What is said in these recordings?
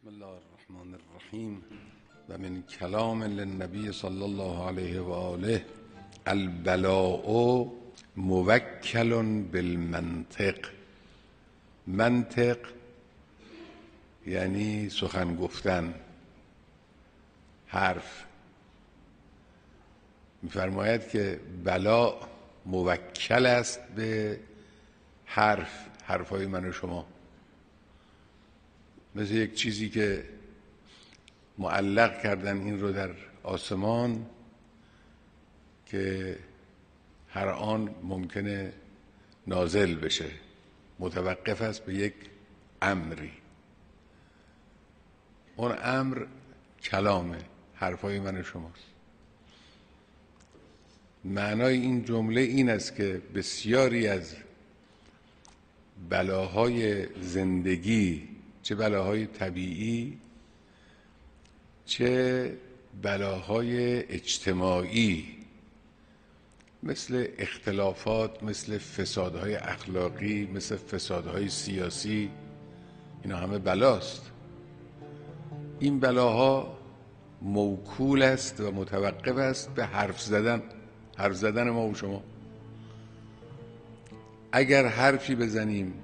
بسم الله الرحمن الرحیم و من کلام للنبی صلی الله علیه و آله البلاء موکل بالمنطق. منطق یعنی سخن گفتن، حرف. می‌فرماید که بلا موکل است به حرفهای من و شما، مثل یک چیزی که معلق کردن این رو در آسمان که هر آن ممکنه نازل بشه، متوقف است به یک امری. اون امر کلامه، حرفای من و شماست. معنای این جمله این است که بسیاری از بلاهای زندگی، چه بلاهای طبیعی چه بلاهای اجتماعی، مثل اختلافات، مثل فسادهای اخلاقی، مثل فسادهای سیاسی، اینا همه بلاست. این بلاها موکول است و متوقف است به حرف زدن ما و شما. اگر حرفی بزنیم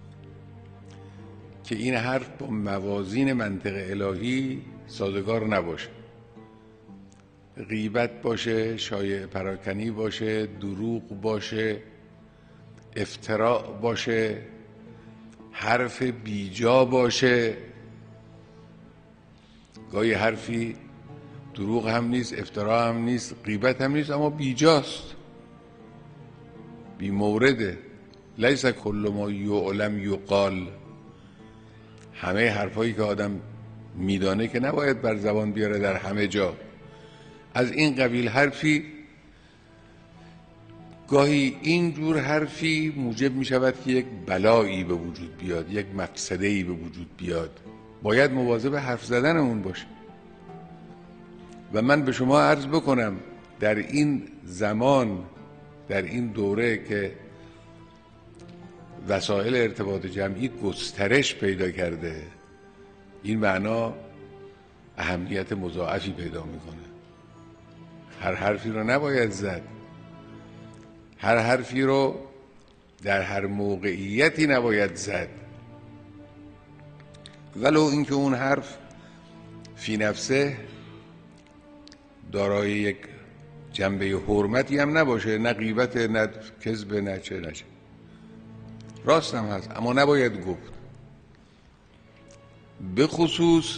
که این حرف با موازین منطق الهی سازگار نباشه، غیبت باشه، شایعه پراکنی باشه، دروغ باشه، افتراء باشه، حرف بیجا باشه. گاهی حرفی دروغ هم نیست، افتراء هم نیست، غیبت هم نیست، اما بیجاست، بی مورده. لیس کل ما یعلم یقال. همه حرفایی که آدم میدانه که نباید بر زبان بیاره در همه جا. از این قبیل حرفی، گاهی این جور حرفی موجب می شود که یک بلایی به وجود بیاد، یک مفسده‌ای به وجود بیاد. باید مواظب حرف زدنمون باشه. و من به شما عرض بکنم در این زمان، در این دوره که وسایل ارتباط جمعی گسترش پیدا کرده، این معنا اهمیت مضاعفی پیدا میکنه. هر حرفی رو نباید زد، هر حرفی رو در هر موقعیتی نباید زد، ولو اینکه اون حرف فی نفسه دارای یک جنبه حرمتی هم نباشه، نه غیبت، نه کذب، نه چه. راست هم هست، اما نباید گفت. به خصوص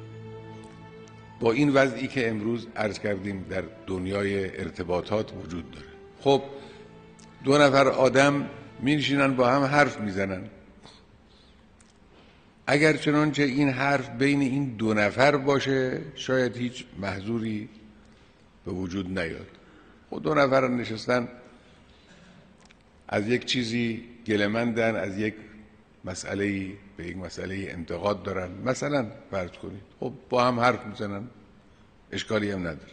با این وضعی که امروز عرض کردیم در دنیای ارتباطات وجود داره. خب دو نفر آدم می نشینن با هم حرف میزنن. اگر چنانچه این حرف بین این دو نفر باشه شاید هیچ محذوری به وجود نیاد. خب دو نفر نشستن، از یک چیزی گله‌مندن، از یک مسئله به یک مسئله انتقاد دارن، مثلا فرض کنید، خب با هم حرف میزنن، اشکالی هم نداره.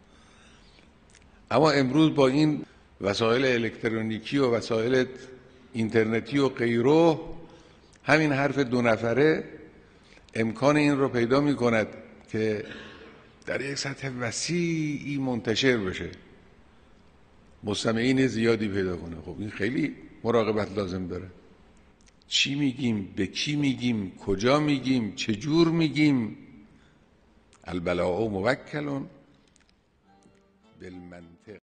اما امروز با این وسایل الکترونیکی و وسایل اینترنتی و غیره، همین حرف دو نفره امکان این رو پیدا میکند که در یک سطح وسیعی منتشر بشه، مستمعین زیادی پیدا کنه. خب این خیلی مراقبت لازم داره. چی میگیم، به کی میگیم، کجا میگیم، چجور میگیم. البلاء موکل بالمنطق.